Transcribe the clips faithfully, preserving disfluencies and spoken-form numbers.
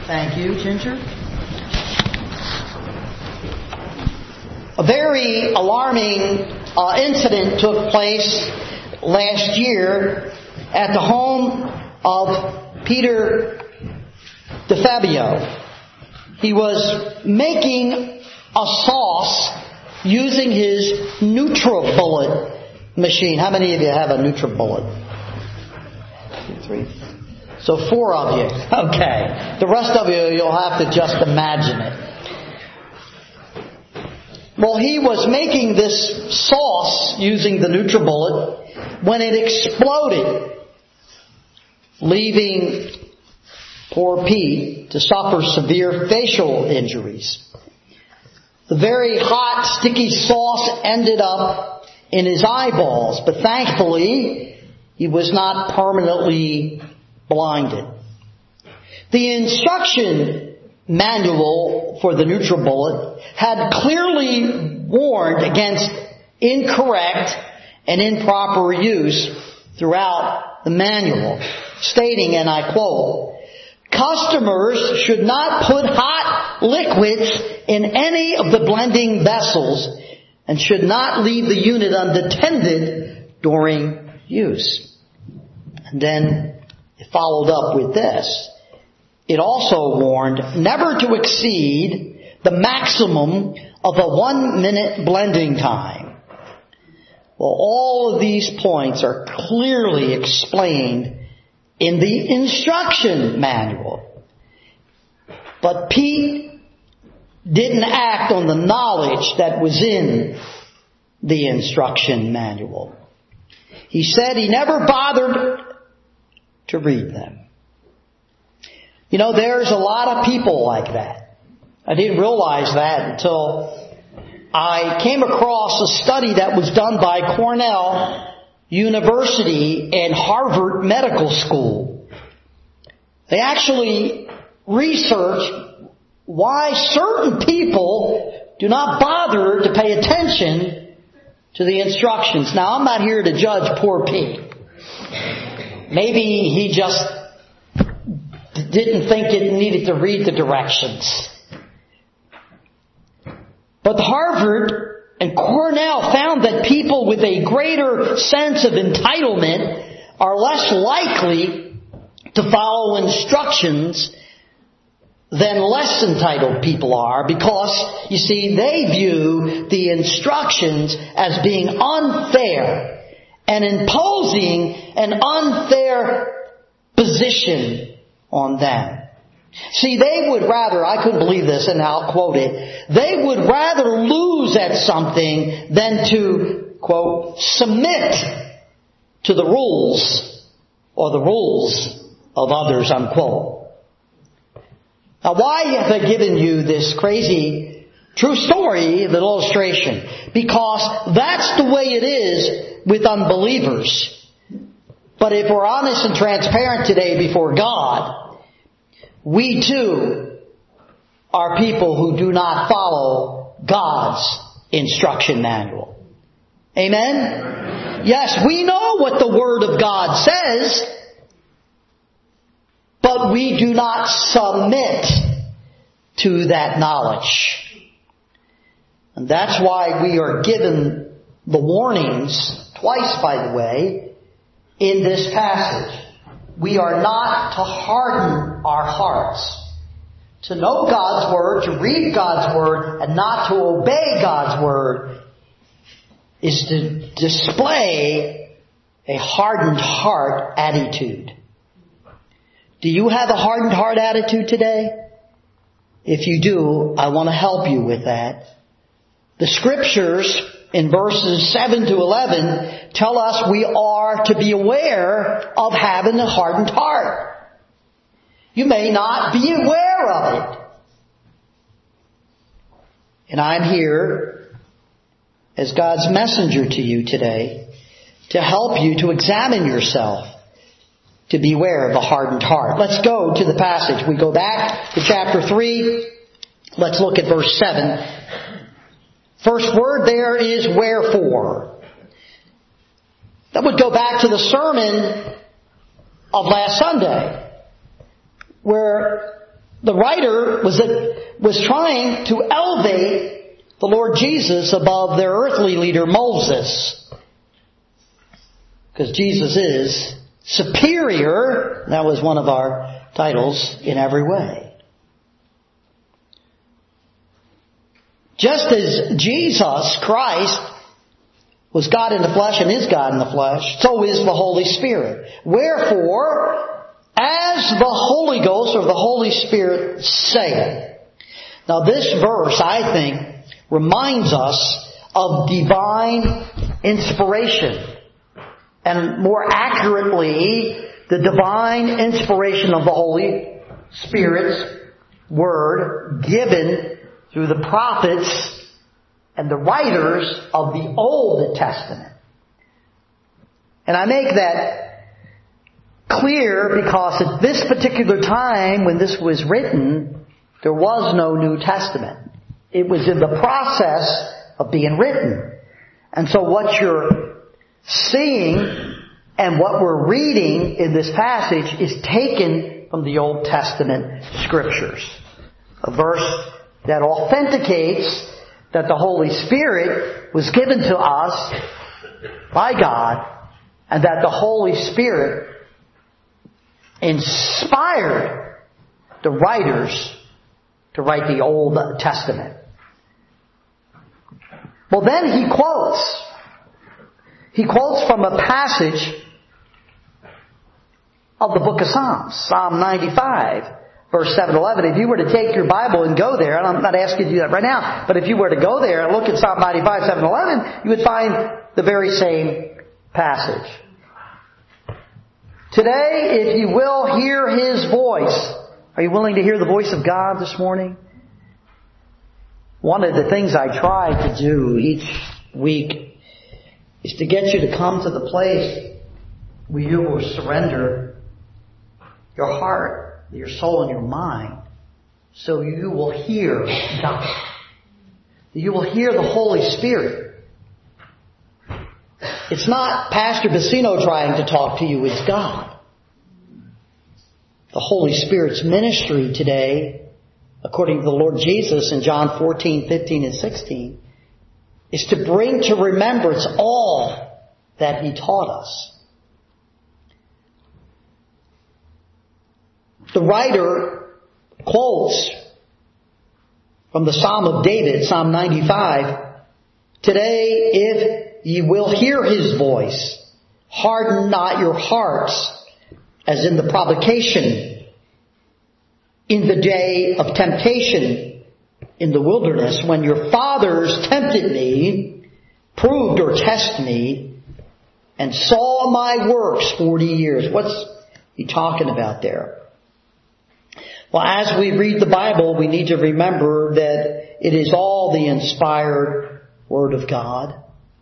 Thank you, Ginger. A very alarming uh, incident took place last year at the home of Peter DeFabio. He was making a sauce using his NutriBullet machine. How many of you have a NutriBullet? Two, three. So four of you. Okay. The rest of you, you'll have to just imagine it. Well, he was making this sauce using the NutriBullet when it exploded, leaving poor Pete to suffer severe facial injuries. The very hot, sticky sauce ended up in his eyeballs, but thankfully, he was not permanently blinded. The instruction manual for the NutriBullet had clearly warned against incorrect and improper use throughout the manual, stating, and I quote, "Customers should not put hot liquids in any of the blending vessels and should not leave the unit unattended during use." And then it followed up with this. It also warned never to exceed the maximum of a one-minute blending time. Well, all of these points are clearly explained in the instruction manual. But Pete didn't act on the knowledge that was in the instruction manual. He said he never bothered to read them. You know, there's a lot of people like that. I didn't realize that until I came across a study that was done by Cornell University and Harvard Medical School. They actually researched why certain people do not bother to pay attention to the instructions. Now, I'm not here to judge poor Pete. Maybe he just didn't think it needed to read the directions. But Harvard and Cornell found that people with a greater sense of entitlement are less likely to follow instructions than less entitled people are, because, you see, they view the instructions as being unfair and imposing an unfair position on them. See, they would rather, I couldn't believe this, and I'll quote it, they would rather lose at something than to, quote, submit to the rules or the rules of others, unquote. Now, why have I given you this crazy true story, the illustration? Because that's the way it is with unbelievers. But if we're honest and transparent today before God, we too are people who do not follow God's instruction manual. Amen? Amen. Yes, we know what the Word of God says, but we do not submit to that knowledge. And that's why we are given the warnings, twice by the way, in this passage. We are not to harden our hearts. To know God's Word, to read God's Word, and not to obey God's Word is to display a hardened heart attitude. Do you have a hardened heart attitude today? If you do, I want to help you with that. The Scriptures in verses seven to eleven tell us we are to be aware of having a hardened heart. You may not be aware of it. And I'm here as God's messenger to you today to help you to examine yourself, to beware of a hardened heart. Let's go to the passage. We go back to chapter three. Let's look at verse seven. First word there is wherefore. That would go back to the sermon of last Sunday, where The writer was, was trying to elevate the Lord Jesus above their earthly leader Moses. Because Jesus is superior, that was one of our titles, in every way. Just as Jesus Christ was God in the flesh and is God in the flesh, so is the Holy Spirit. Wherefore, as the Holy Ghost or the Holy Spirit saith. Now this verse, I think, reminds us of divine inspiration. And more accurately, the divine inspiration of the Holy Spirit's Word given through the prophets and the writers of the Old Testament. And I make that clear because at this particular time when this was written, there was no New Testament. It was in the process of being written. And so what you're seeing and what we're reading in this passage is taken from the Old Testament Scriptures. A verse that authenticates that the Holy Spirit was given to us by God and that the Holy Spirit inspired the writers to write the Old Testament. Well, then he quotes. He quotes from a passage of the book of Psalms, Psalm ninety-five, verse seven to eleven. If you were to take your Bible and go there, and I'm not asking you to do that right now, but if you were to go there and look at Psalm ninety-five, seven to eleven, you would find the very same passage. Today, if you will hear His voice, are you willing to hear the voice of God this morning? One of the things I try to do each week is to get you to come to the place where you will surrender your heart, your soul, and your mind so you will hear God. You will hear the Holy Spirit. It's not Pastor Bassino trying to talk to you, it's God. The Holy Spirit's ministry today, according to the Lord Jesus in John fourteen, fifteen, and sixteen, is to bring to remembrance all that He taught us. The writer quotes from the Psalm of David, Psalm ninety-five, "Today, if ye will hear His voice, harden not your hearts, as in the provocation, in the day of temptation in the wilderness, when your fathers tempted me, proved or tested me, and saw my works forty years." What's he talking about there? Well, as we read the Bible, we need to remember that it is all the inspired Word of God.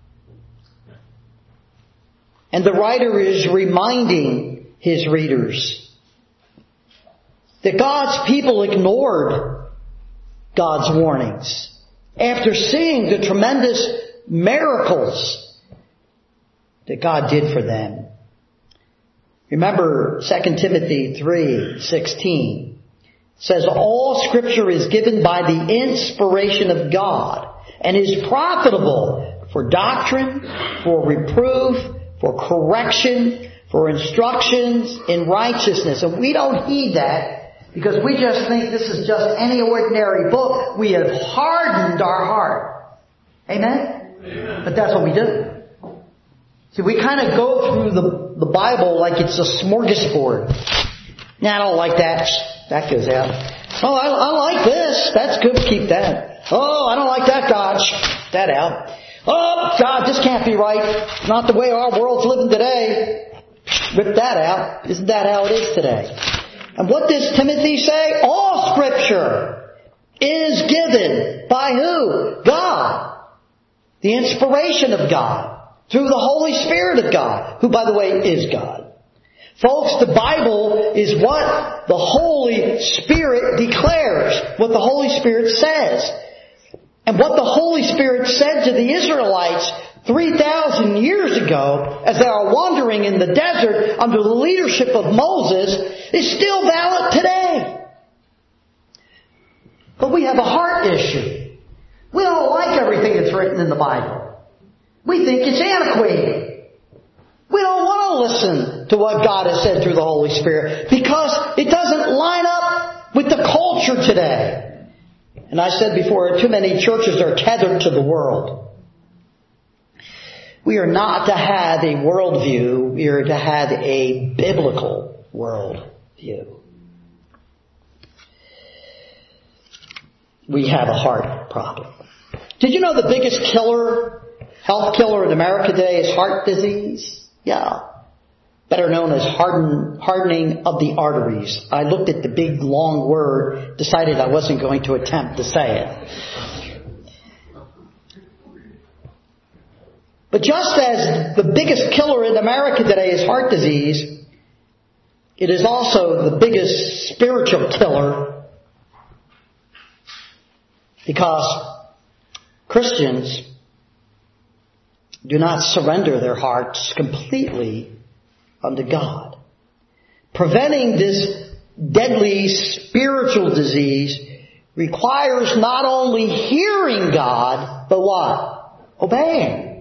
And the writer is reminding his readers that God's people ignored God's warnings after seeing the tremendous miracles that God did for them. Remember Second Timothy three sixteen. Says, "All Scripture is given by the inspiration of God and is profitable for doctrine, for reproof, for correction, for instructions in righteousness." And we don't heed that because we just think this is just any ordinary book. We have hardened our heart. Amen? Amen. But that's what we do. See, we kind of go through the, the Bible like it's a smorgasbord. Nah, I don't like that. That goes out. Oh, I, I like this. That's good. Keep that. Oh, I don't like that, God. That out. Oh, God, this can't be right. Not the way our world's living today. Rip that out. Isn't that how it is today? And what does Timothy say? All Scripture is given by who? God. The inspiration of God. Through the Holy Spirit of God. Who, by the way, is God. Folks, the Bible is what the Holy Spirit declares. What the Holy Spirit says. And what the Holy Spirit said to the Israelites three thousand years ago as they are wandering in the desert under the leadership of Moses is still valid today. have a heart issue. We don't like everything that's written in the Bible. We think it's antiquated. We don't want to listen to what God has said through the Holy Spirit because it doesn't line up with the culture today. And I said before, too many churches are tethered to the world. We are not to have a worldview. We are to have a biblical worldview. We have a heart problem. Did you know the biggest killer, health killer in America today is heart disease? Yeah. Better known as harden, hardening of the arteries. I looked at the big long word, decided I wasn't going to attempt to say it. But just as the biggest killer in America today is heart disease, it is also the biggest spiritual killer, because Christians do not surrender their hearts completely unto God. Preventing this deadly spiritual disease requires not only hearing God, but what? Obeying.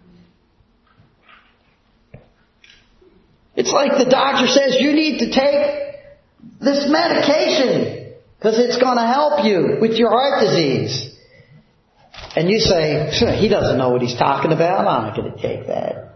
It's like the doctor says, you need to take this medication because it's going to help you with your heart disease. And you say, he doesn't know what he's talking about. I'm not going to take that.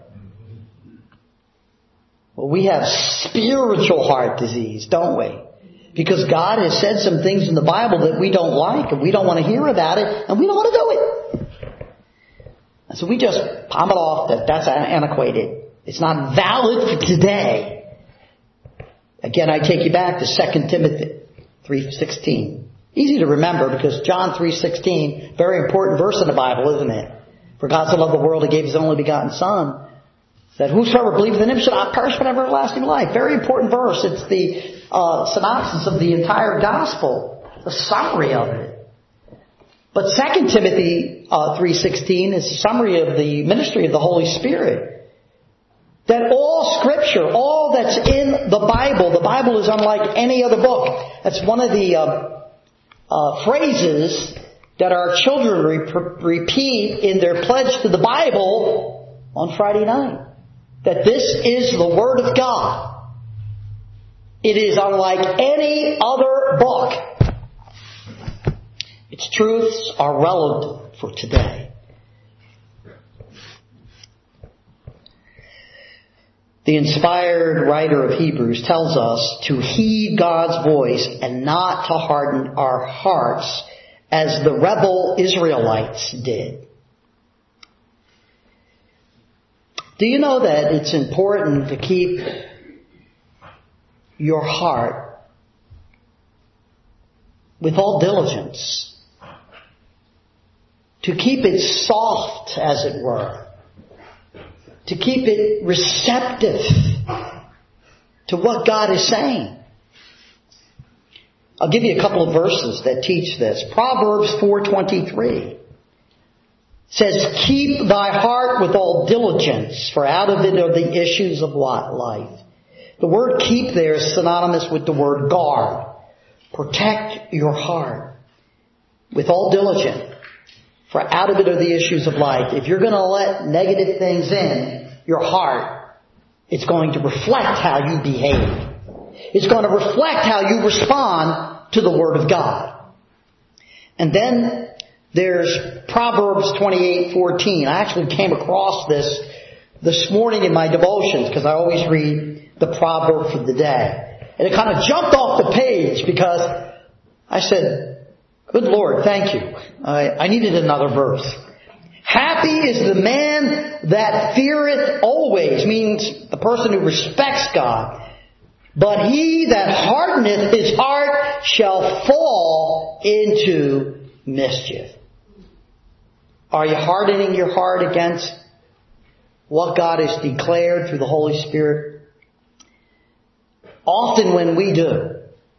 Well, we have spiritual heart disease, don't we? Because God has said some things in the Bible that we don't like, and we don't want to hear about it, and we don't want to do it. And so we just palm it off that that's antiquated. It's not valid for today. Again, I take you back to Second Timothy three sixteen. Easy to remember because John three sixteen, very important verse in the Bible, isn't it? For God so loved the world, He gave His only begotten Son, that whosoever believes in Him should not perish but have everlasting life. Very important verse. It's the uh, synopsis of the entire gospel, the summary of it. But Second Timothy uh, three sixteen is a summary of the ministry of the Holy Spirit. That all Scripture, all that's in the Bible, the Bible is unlike any other book. That's one of the uh, uh, phrases that our children re- repeat in their pledge to the Bible on Friday night. That this is the Word of God. It is unlike any other book. Its truths are relevant for today. The inspired writer of Hebrews tells us to heed God's voice and not to harden our hearts as the rebel Israelites did. Do you know that it's important to keep your heart with all diligence? To keep it soft, as it were. To keep it receptive to what God is saying. I'll give you a couple of verses that teach this. Proverbs four twenty-three says, keep thy heart with all diligence, for out of it are the issues of what? Life. The word keep there is synonymous with the word guard. Protect your heart with all diligence. For out of it are the issues of life. If you're going to let negative things in your heart, it's going to reflect how you behave. It's going to reflect how you respond to the Word of God. And then there's Proverbs twenty-eight fourteen. I actually came across this this morning in my devotions because I always read the proverb for the day. And it kind of jumped off the page because I said, good Lord, thank you. I, I needed another verse. Happy is the man that feareth always, means the person who respects God. But he that hardeneth his heart shall fall into mischief. Are you hardening your heart against what God has declared through the Holy Spirit? Often when we do,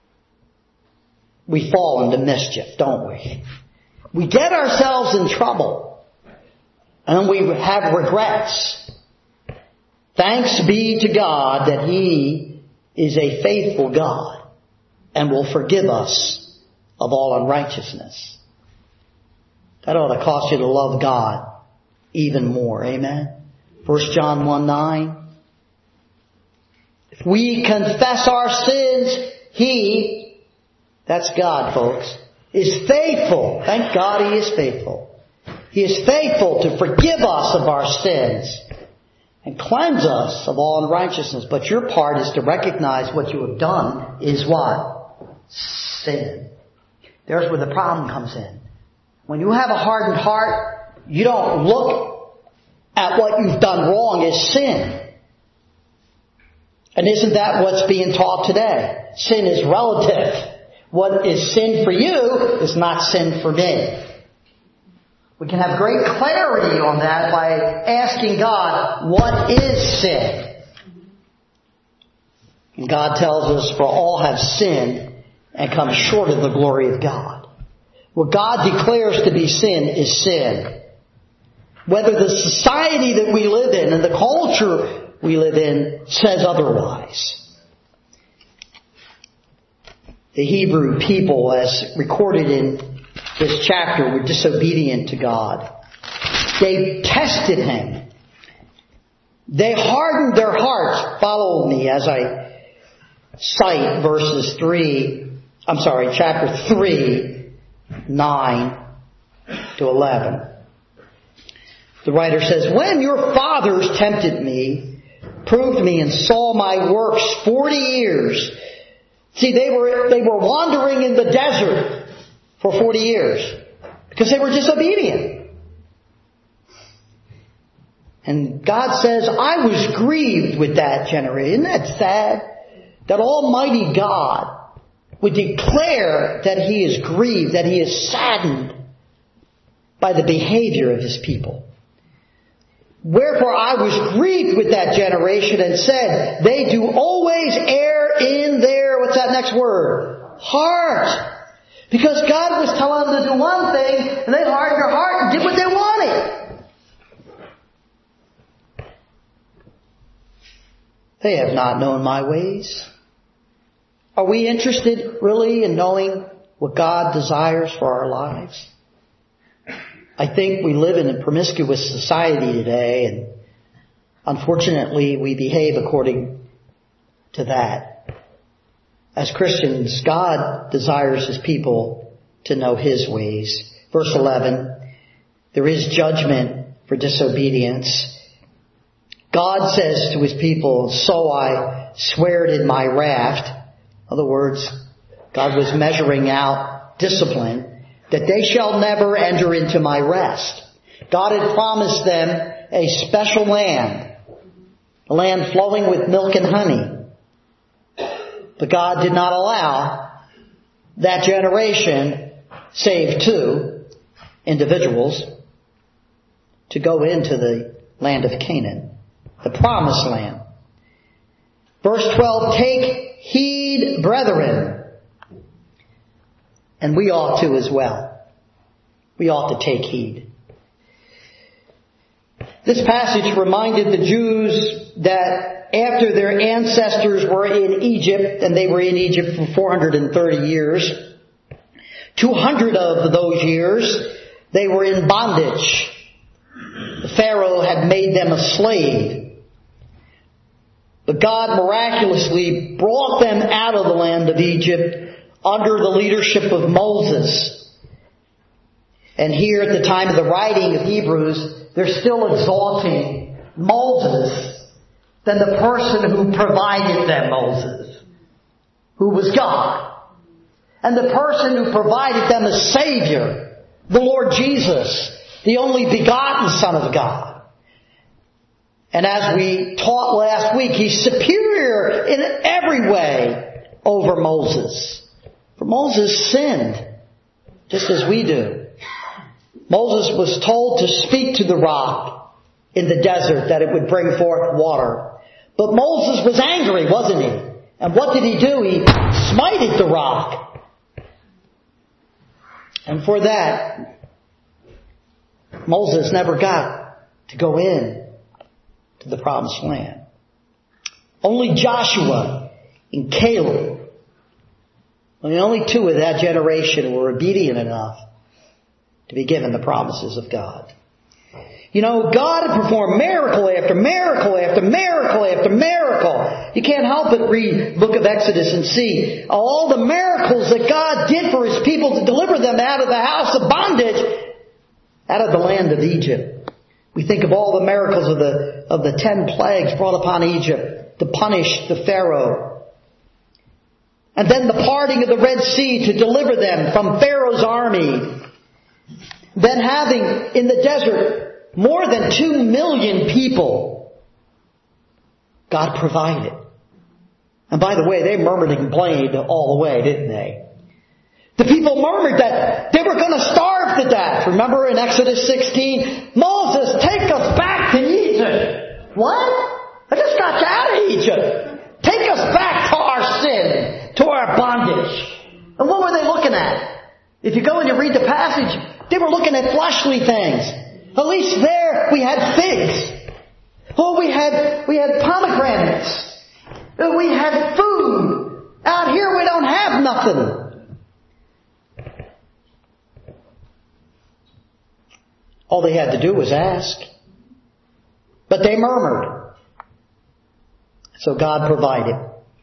we fall into mischief, don't we? We get ourselves in trouble. And we have regrets. Thanks be to God that He is a faithful God and will forgive us of all unrighteousness. That ought to cause you to love God even more. Amen. First John one nine. If we confess our sins, He, that's God, folks, is faithful. Thank God He is faithful. He is faithful to forgive us of our sins and cleanse us of all unrighteousness. But your part is to recognize what you have done is what? Sin. There's where the problem comes in. When you have a hardened heart, you don't look at what you've done wrong as sin. And isn't that what's being taught today? Sin is relative. What is sin for you is not sin for me. We can have great clarity on that by asking God, what is sin? And God tells us, for all have sinned and come short of the glory of God. What God declares to be sin is sin. Whether the society that we live in and the culture we live in says otherwise. The Hebrew people, as recorded in this chapter, were disobedient to God. They tested Him. They hardened their hearts. Follow me as I cite verses three, I'm sorry, chapter three, nine to eleven. The writer says, when your fathers tempted me, proved me, and saw my works forty years. See, they were, they were wandering in the desert for forty years because they were disobedient. And God says, I was grieved with that generation. Isn't that sad? That Almighty God would declare that He is grieved, that He is saddened by the behavior of His people. Wherefore I was grieved with that generation and said, they do always err in their, what's that next word? Heart. Because God was telling them to do one thing, and they hardened their heart and did what they wanted. They have not known my ways. Are we interested really in knowing what God desires for our lives? I think we live in a promiscuous society today, and unfortunately we behave according to that. As Christians, God desires His people to know His ways. Verse eleven, there is judgment for disobedience. God says to His people, so I swear it in my wrath. In other words, God was measuring out discipline, that they shall never enter into my rest. God had promised them a special land, a land flowing with milk and honey. But God did not allow that generation, save two individuals, to go into the land of Canaan, the promised land. Verse twelve, take heed, brethren. And we ought to as well. We ought to take heed. This passage reminded the Jews that after their ancestors were in Egypt, and they were in Egypt for four hundred thirty years, two hundred of those years they were in bondage. The Pharaoh had made them a slave. But God miraculously brought them out of the land of Egypt under the leadership of Moses. And here at the time of the writing of Hebrews, they're still exalting Moses than the person who provided them, Moses, who was God. And the person who provided them a Savior, the Lord Jesus, the only begotten Son of God. And as we taught last week, He's superior in every way over Moses. For Moses sinned, just as we do. Moses was told to speak to the rock in the desert that it would bring forth water. But Moses was angry, wasn't he? And what did he do? He smited the rock. And for that, Moses never got to go in to the promised land. Only Joshua and Caleb, And only two of that generation were obedient enough to be given the promises of God. You know, God had performed miracle after miracle after miracle after miracle. You can't help but read the book of Exodus and see all the miracles that God did for His people to deliver them out of the house of bondage, out of the land of Egypt. We think of all the miracles of the, of the ten plagues brought upon Egypt to punish the Pharaoh. And then the parting of the Red Sea to deliver them from Pharaoh's army. Then having in the desert more than two million people, God provided. And by the way, they murmured and complained all the way, didn't they? The people murmured that they were going to starve to death. Remember in Exodus sixteen, Moses, take us back to Egypt. What? I just got you out of Egypt. Take us back to our sin, to our bondage. And what were they looking at? If you go and you read the passage, they were looking at fleshly things. At least there we had figs. Oh, we had we had pomegranates. We had food. Out here we don't have nothing. All they had to do was ask. But they murmured. So God provided.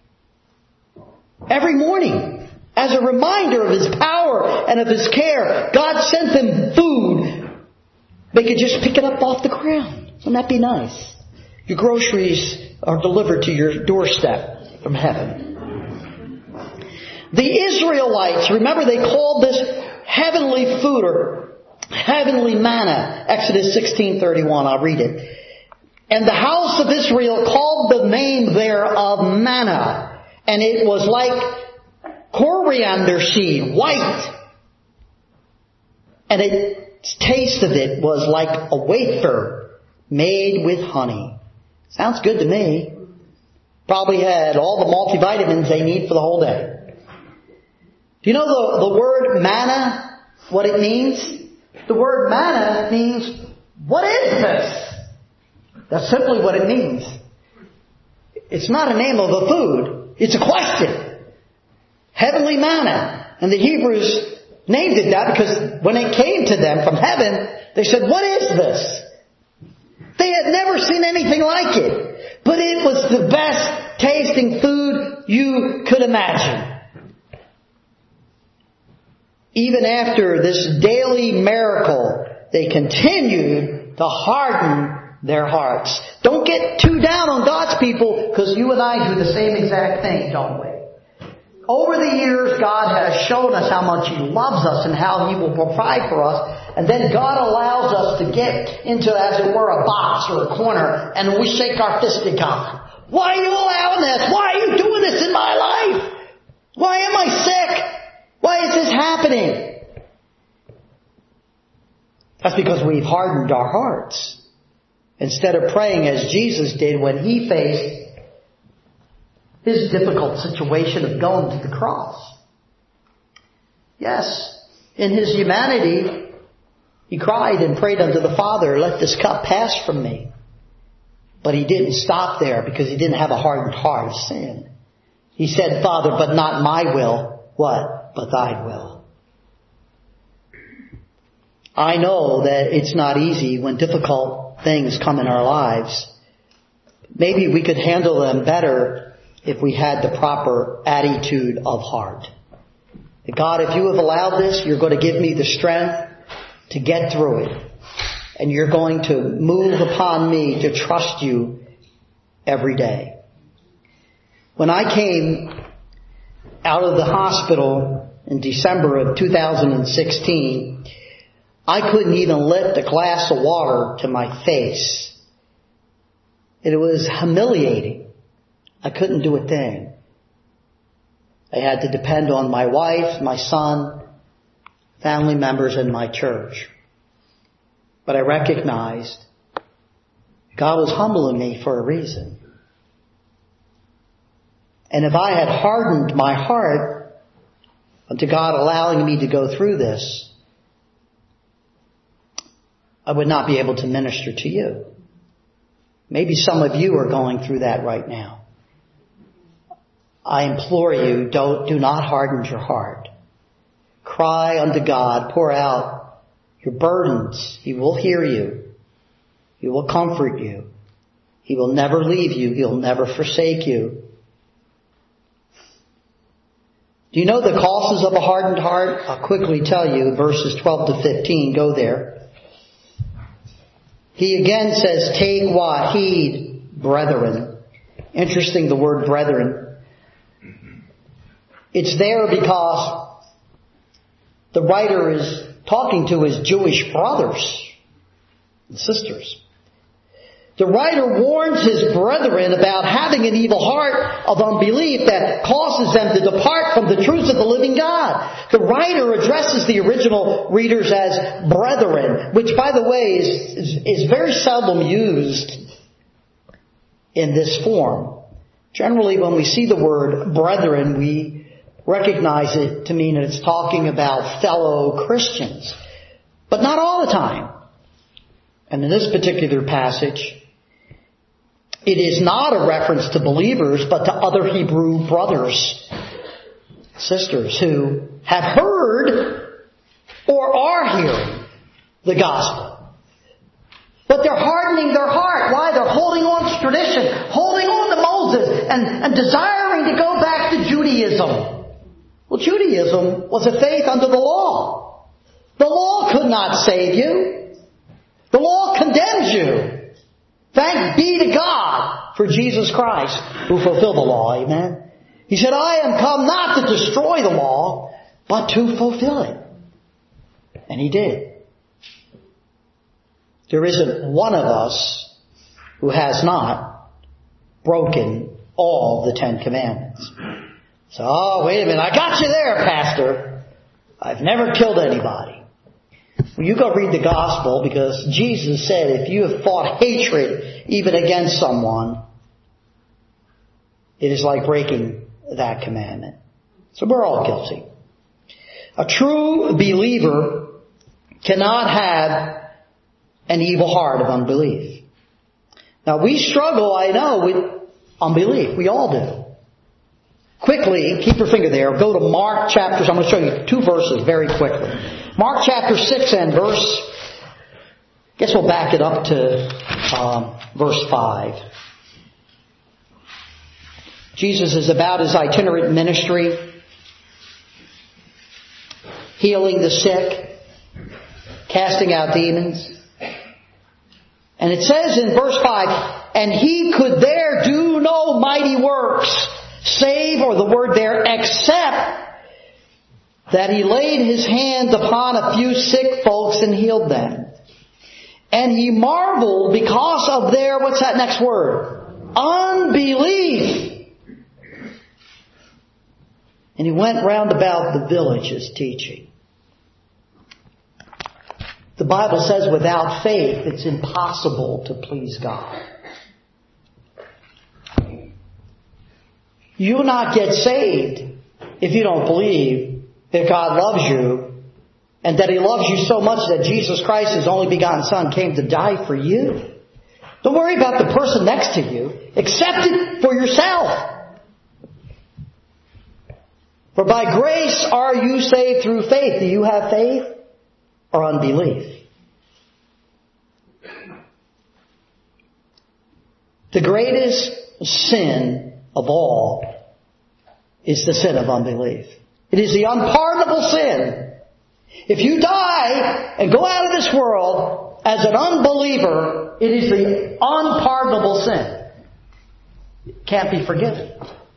Every morning, as a reminder of His power and of His care, God sent them food. They could just pick it up off the ground. Wouldn't that be nice? Your groceries are delivered to your doorstep from heaven. The Israelites, remember they called this heavenly food or heavenly manna. Exodus sixteen thirty-one, I'll read it. And the house of Israel called the name thereof manna. And it was like coriander seed, white. And it taste of it was like a wafer made with honey. Sounds good to me. Probably had all the multivitamins they need for the whole day. Do you know the, the word manna, what it means? The word manna means, what is this? That's simply what it means. It's not a name of a food. It's a question. Heavenly manna. And the Hebrews named it that because when it came to them from heaven, they said, what is this? They had never seen anything like it. But it was the best tasting food you could imagine. Even after this daily miracle, they continued to harden their hearts. Don't get too down on God's people, because you and I do the same exact thing, don't we? Over the years, God has shown us how much He loves us and how He will provide for us. And then God allows us to get into, as it were, a box or a corner, and we shake our fist at God. Why are you allowing this? Why are you doing this in my life? Why am I sick? Why is this happening? That's because we've hardened our hearts. Instead of praying as Jesus did when He faced His difficult situation of going to the cross. Yes, in His humanity, He cried and prayed unto the Father, let this cup pass from me. But He didn't stop there because He didn't have a hardened heart of sin. He said, Father, but not my will. What? But Thy will. I know that it's not easy when difficult things come in our lives. Maybe we could handle them better if we had the proper attitude of heart. God, if you have allowed this, you're going to give me the strength to get through it. And you're going to move upon me to trust you every day. When I came out of the hospital in December of two thousand sixteen, I couldn't even lift a glass of water to my face. It was humiliating. I couldn't do a thing. I had to depend on my wife, my son, family members, and my church. But I recognized God was humbling me for a reason. And if I had hardened my heart unto God allowing me to go through this, I would not be able to minister to you. Maybe some of you are going through that right now. I implore you, don't, do not harden your heart. Cry unto God, pour out your burdens. He will hear you. He will comfort you. He will never leave you. He'll never forsake you. Do you know the causes of a hardened heart? I'll quickly tell you, verses twelve to fifteen, go there. He again says, take what? Heed, brethren. Interesting, the word brethren. It's there because the writer is talking to his Jewish brothers and sisters. The writer warns his brethren about having an evil heart of unbelief that causes them to depart from the truths of the living God. The writer addresses the original readers as brethren, which, by the way, is, is, is very seldom used in this form. Generally, when we see the word brethren, we recognize it to mean that it's talking about fellow Christians. But not all the time. And in this particular passage, it is not a reference to believers, but to other Hebrew brothers, sisters who have heard or are hearing the gospel. But they're hardening their heart. Why? They're holding on to tradition, holding on to Moses, and, and desiring to go back to Judaism. Well, Judaism was a faith under the law. The law could not save you. The law condemns you. Thanks be to God for Jesus Christ who fulfilled the law. Amen. He said, I am come not to destroy the law, but to fulfill it. And He did. There isn't one of us who has not broken all the Ten Commandments. So, oh, wait a minute, I got you there, Pastor. I've never killed anybody. Well, you go read the gospel, because Jesus said if you have fought hatred even against someone, it is like breaking that commandment. So we're all guilty. A true believer cannot have an evil heart of unbelief. Now we struggle, I know, with unbelief. We all do. Quickly, keep your finger there. Go to Mark chapter. I'm going to show you two verses very quickly. Mark chapter six and verse. I guess we'll back it up to um, verse five. Jesus is about His itinerant ministry, healing the sick, casting out demons. And it says in verse five, and He could there do no mighty works, save, or the word there, except that He laid His hand upon a few sick folks and healed them. And He marveled because of their, what's that next word? Unbelief. And He went round about the villages teaching. The Bible says without faith it's impossible to please God. You will not get saved if you don't believe that God loves you and that He loves you so much that Jesus Christ, His only begotten Son, came to die for you. Don't worry about the person next to you. Accept it for yourself. For by grace are you saved through faith. Do you have faith or unbelief? The greatest sin of all is the sin of unbelief. It is the unpardonable sin. If you die and go out of this world as an unbeliever, it is the unpardonable sin. It can't be forgiven.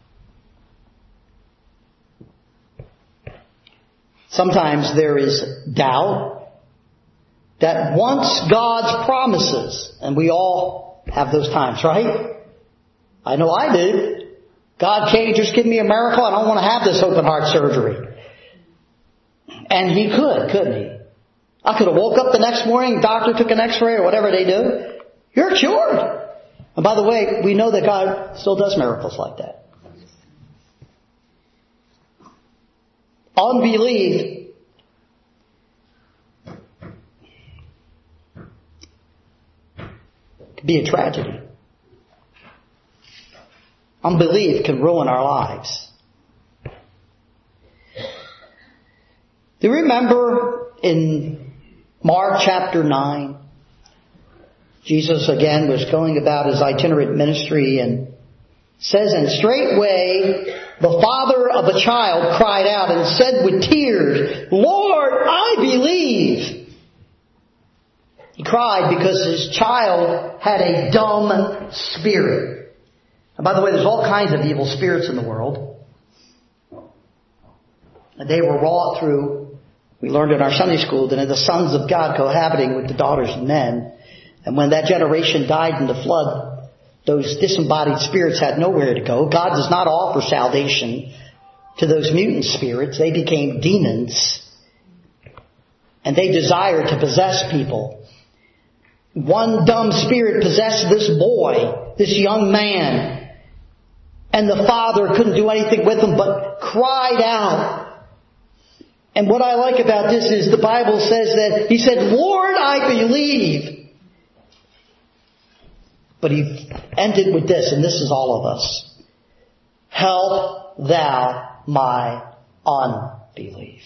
Sometimes there is doubt that once God's promises, and we all have those times, right? I know I did. God can't just give me a miracle. I don't want to have this open heart surgery. And He could, couldn't He? I could have woke up the next morning, doctor took an x-ray or whatever they do. You're cured. And by the way, we know that God still does miracles like that. Unbelief could be a tragedy. Unbelief can ruin our lives. Do you remember in Mark chapter nine, Jesus again was going about his itinerant ministry and says, and straightway the father of a child cried out and said with tears, Lord, I believe. He cried because his child had a dumb spirit. And by the way, there's all kinds of evil spirits in the world. And they were wrought through, we learned in our Sunday school, that the sons of God cohabiting with the daughters of men. And when that generation died in the flood, those disembodied spirits had nowhere to go. God does not offer salvation to those mutant spirits. They became demons. And they desired to possess people. One dumb spirit possessed this boy, this young man. And the father couldn't do anything with him but cried out. And what I like about this is the Bible says that he said, Lord, I believe. But he ended with this, and this is all of us. Help thou my unbelief.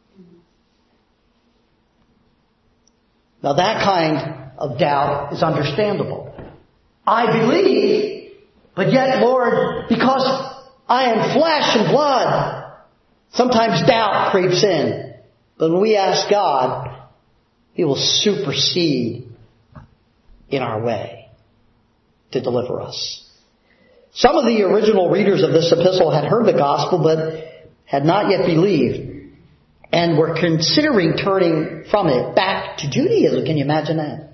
Now that kind of doubt is understandable. I believe, but yet, Lord, because I am flesh and blood, sometimes doubt creeps in. But when we ask God, He will supersede in our way to deliver us. Some of the original readers of this epistle had heard the gospel but had not yet believed and were considering turning from it back to Judaism. Can you imagine that?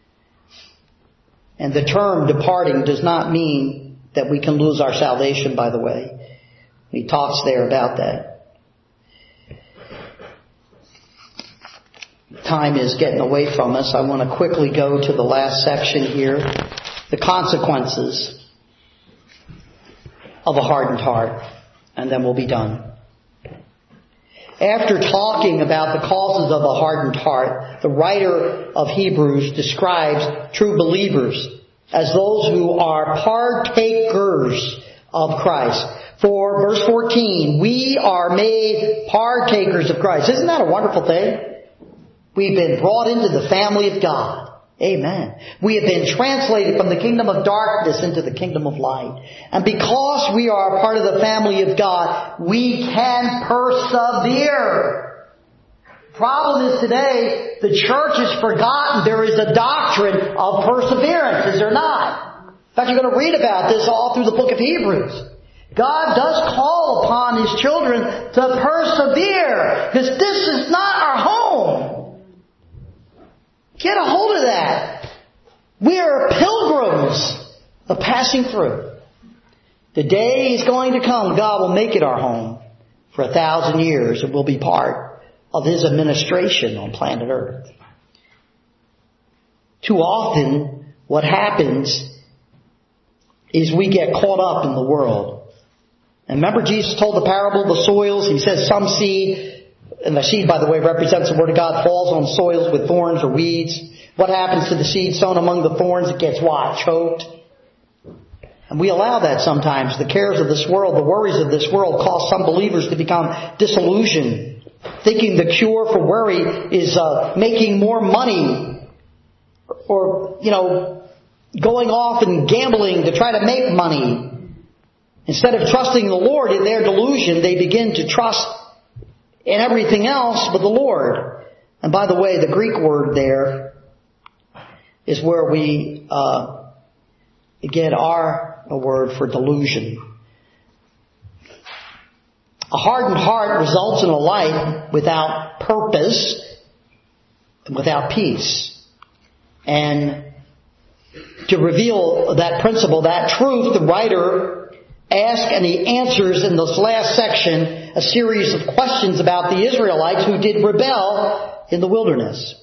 And the term departing does not mean that we can lose our salvation, by the way. He talks there about that. Time is getting away from us. I want to quickly go to the last section here. The consequences of a hardened heart. And then we'll be done. After talking about the causes of a hardened heart, the writer of Hebrews describes true believers as those who are partakers of Christ. For verse fourteen, we are made partakers of Christ. Isn't that a wonderful thing? We've been brought into the family of God. Amen. We have been translated from the kingdom of darkness into the kingdom of light. And because we are a part of the family of God, we can persevere. Problem is today, the church has forgotten there is a doctrine of perseverance, is there not? In fact, you're going to read about this all through the book of Hebrews. God does call upon His children to persevere, because this is not our home. Get a hold of that. We are pilgrims of passing through. The day is going to come, God will make it our home for a thousand years, and we'll be part of His administration on planet Earth. Too often, what happens is we get caught up in the world. And remember Jesus told the parable of the soils? He says some seed, and the seed, by the way, represents the Word of God, falls on soils with thorns or weeds. What happens to the seed sown among the thorns? It gets what? Choked. And we allow that sometimes. The cares of this world, the worries of this world cause some believers to become disillusioned, thinking the cure for worry is uh, making more money or, you know, going off and gambling to try to make money. Instead of trusting the Lord in their delusion, they begin to trust in everything else but the Lord. And by the way, the Greek word there is where we uh, get our word for delusion. A hardened heart results in a life without purpose and without peace. And to reveal that principle, that truth, the writer asks and he answers in this last section a series of questions about the Israelites who did rebel in the wilderness.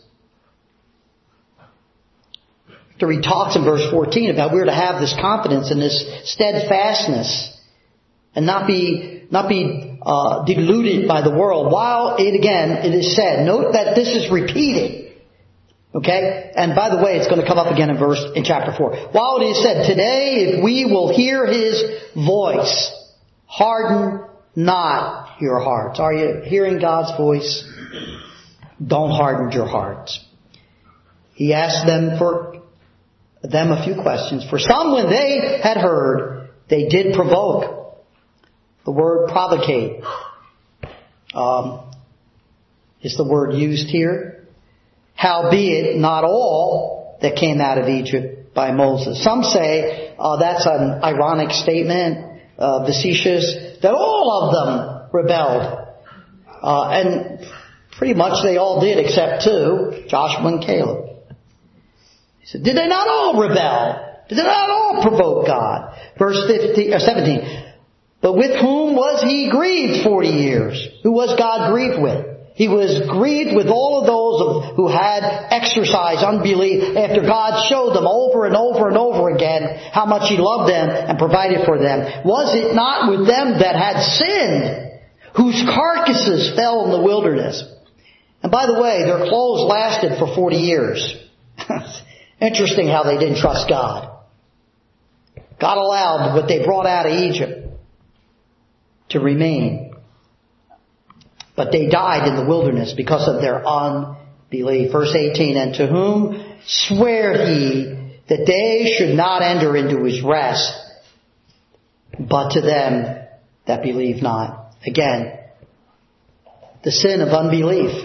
After he talks in verse fourteen about we're to have this confidence and this steadfastness and not be not be uh, deluded by the world. While it again it is said, note that this is repeated. Okay? And by the way, it's going to come up again in verse, in chapter four. While it is said, today if we will hear His voice, harden not your hearts. Are you hearing God's voice? Don't harden your hearts. He asked them for them a few questions. For some, when they had heard, they did provoke. The word provocate um, is the word used here. Howbeit, not all that came out of Egypt by Moses. Some say uh, that's an ironic statement, uh, facetious, that all of them rebelled. Uh, and pretty much they all did except two, Joshua and Caleb. He said, did they not all rebel? Did they not all provoke God? Verse fifteen, or seventeen. But with whom was He grieved forty years? Who was God grieved with? He was grieved with all of those who had exercised unbelief after God showed them over and over and over again how much He loved them and provided for them. Was it not with them that had sinned, whose carcasses fell in the wilderness? And by the way, their clothes lasted for forty years. Interesting how they didn't trust God. God allowed what they brought out of Egypt to remain. But they died in the wilderness because of their unbelief. Verse eighteen, and to whom sware He that they should not enter into His rest, but to them that believe not. Again, the sin of unbelief.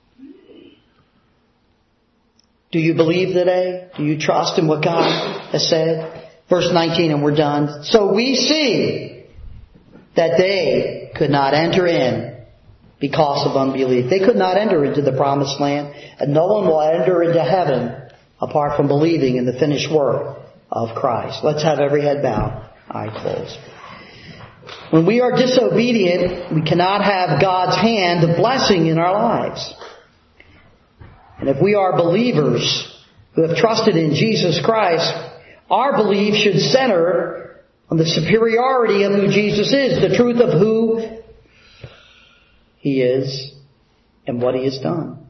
Do you believe today? Do you trust in what God has said? Verse nineteen, and we're done. So we see that they could not enter in because of unbelief. They could not enter into the promised land, and no one will enter into heaven apart from believing in the finished work of Christ. Let's have every head bowed, eye closed. When we are disobedient, we cannot have God's hand of blessing in our lives. And if we are believers who have trusted in Jesus Christ, our belief should center on the superiority of who Jesus is, the truth of who He is and what He has done.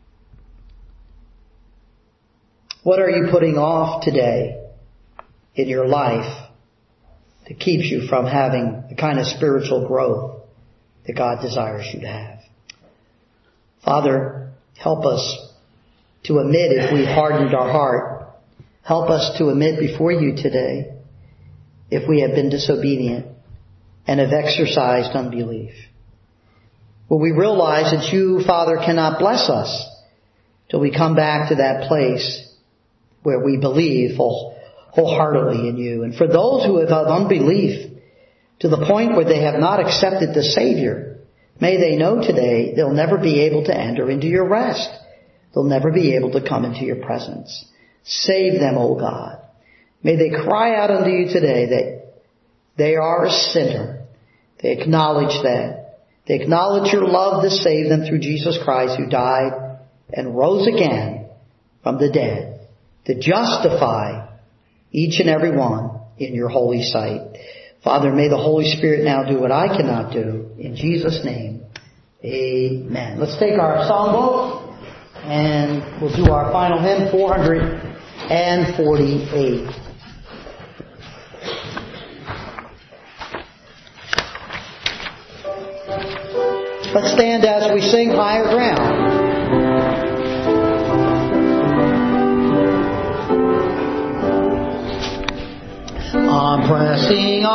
What are you putting off today in your life that keeps you from having the kind of spiritual growth that God desires you to have? Father, help us to admit if we've hardened our heart. Help us to admit before You today if we have been disobedient and have exercised unbelief. Will we realize that You, Father, cannot bless us till we come back to that place where we believe whole, wholeheartedly in You. And for those who have had unbelief to the point where they have not accepted the Savior, may they know today they'll never be able to enter into Your rest. They'll never be able to come into Your presence. Save them, O God. May they cry out unto You today that they are a sinner. They acknowledge that. They acknowledge Your love to save them through Jesus Christ, who died and rose again from the dead to justify each and every one in Your holy sight. Father, may the Holy Spirit now do what I cannot do. In Jesus' name, amen. Let's take our songbook and we'll do our final hymn, four hundred forty-eight. Let's stand as we sing Higher Ground. I'm pressing on.